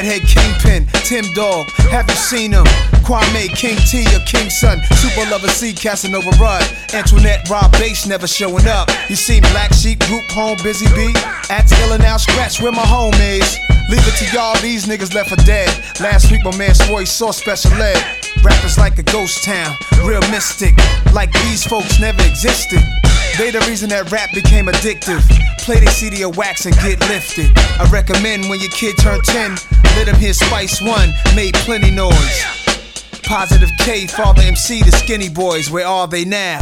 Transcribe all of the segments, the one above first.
Redhead Kingpin, Tim Dog, have you seen him? Kwame, King T or King Son, Super Lover C, Casanova Rudd, Antoinette, Rob Bass never showing up. You seen Black Sheep, Group Home, Busy Bee, Axe Illa Now Scratch where my home is. Leave it to y'all, these niggas left for dead. Last week my man Swoy saw special ed. Rappers like a ghost town, real mystic, like these folks never existed. They the reason that rap became addictive. Play they CD of wax and get lifted. I recommend when your kid turn 10, let him hear Spice One, made plenty noise. Positive K, Father MC, the Skinny Boys, where are they now?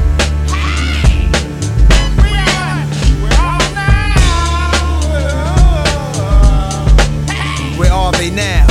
Where are they now?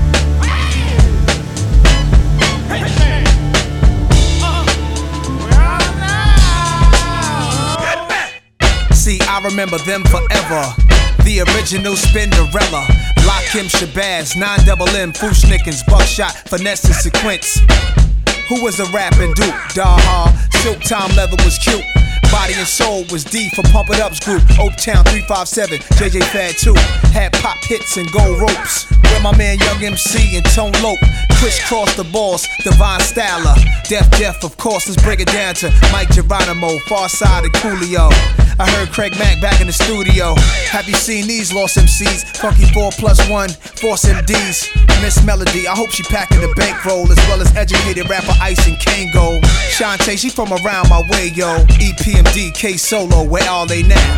See, I remember them forever. The original Spinderella. Lakim Shabazz, 9-double-M, Fushnickens, Buckshot, Finesse and Sequence. Who was the rapping Duke? Daha, Silk Time Leather was cute. Body and Soul was D for Pump It Up's group. Oaktown 357, JJ Fad 2. Had pop hits and gold ropes. Where my man Young MC and Tone Lope. Crisscross the balls, Divine Styler. Def Jeff, of course, let's break it down to Mike Geronimo, Far Side and Coolio. I heard Craig Mack back in the studio. Have you seen these lost MCs? Funky 4+1, Force MDs. Miss Melody, I hope she packing the bankroll, as well as educated rapper Ice and Kango. Shantae, she from around my way, yo. EPMD, K Solo, where are they now?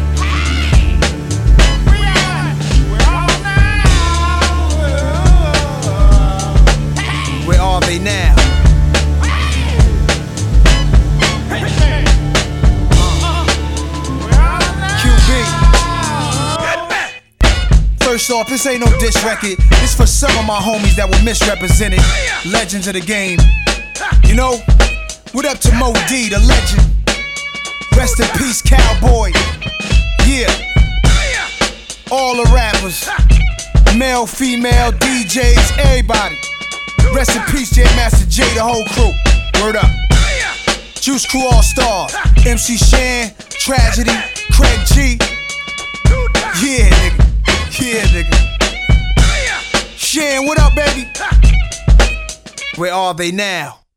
Where are they now? First off, this ain't no diss record. This for some of my homies that were misrepresented. Legends of the game. You know, what up to Mo D, the legend? Rest in peace, Cowboy. Yeah. All the rappers. Male, female, DJs, everybody. Rest in peace, J Master J, the whole crew. Word up. Juice Crew All Stars. MC Shan, Tragedy, Craig G. Yeah, nigga. Yeah, nigga. Shan, what up, baby? Where are they now?